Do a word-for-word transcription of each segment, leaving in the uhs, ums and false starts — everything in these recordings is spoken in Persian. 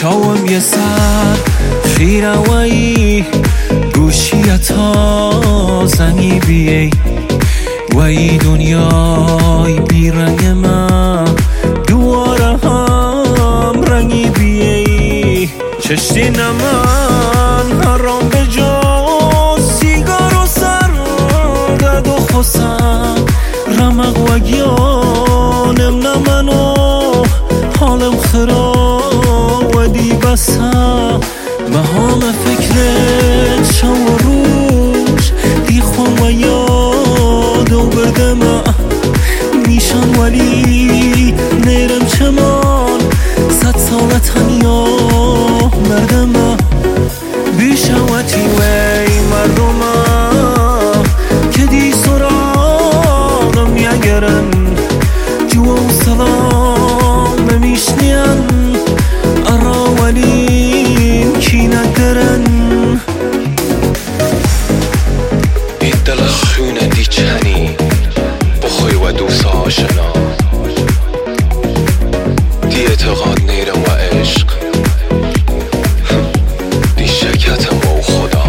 شاوم یه سر خیروایی گوشیتا زنی بیای و ای دنیای بیرنگ من دواره هم رنگی بیای چشتی نمن حرام به جا سیگار و سر دد و خسم رمق و گیانم نمنو حالم خراب و دی بسم بهام فکرت شو و روش دی خون و یاد و بردم میشن ولی نیرم چمان صد سال تنیا مردم بیشواتی وی مردم که دی سراغم یگرن جو و سلام میشنین ارا ولی کی ندارن این دل خونه دی چنی بخوی و دوست آشنا دی اعتقاد نیرم و عشق دی شکتم و خدا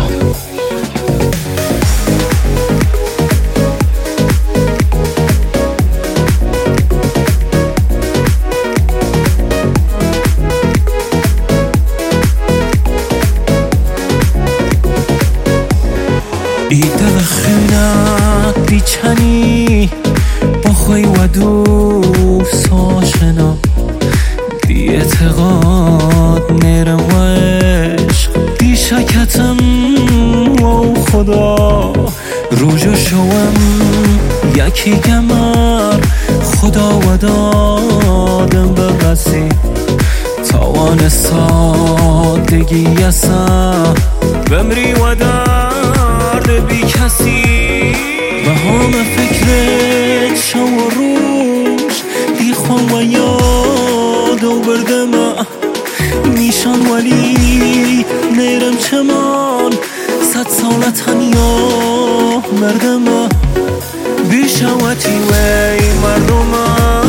ای دل خونت بیچنی بخوی و دوست آشنا دی اعتقاد نیرم و عشق دی شکتم و خدا روژو شوم یکی گمر خدا و دادم برسی توان سادگی یسم بمری و درد بی کسی بهام فکرت شو و روش دی خون و یاد و بردم میشن ولی نیرم چمان صد سال تنیا مردم بیشواتی وی مردم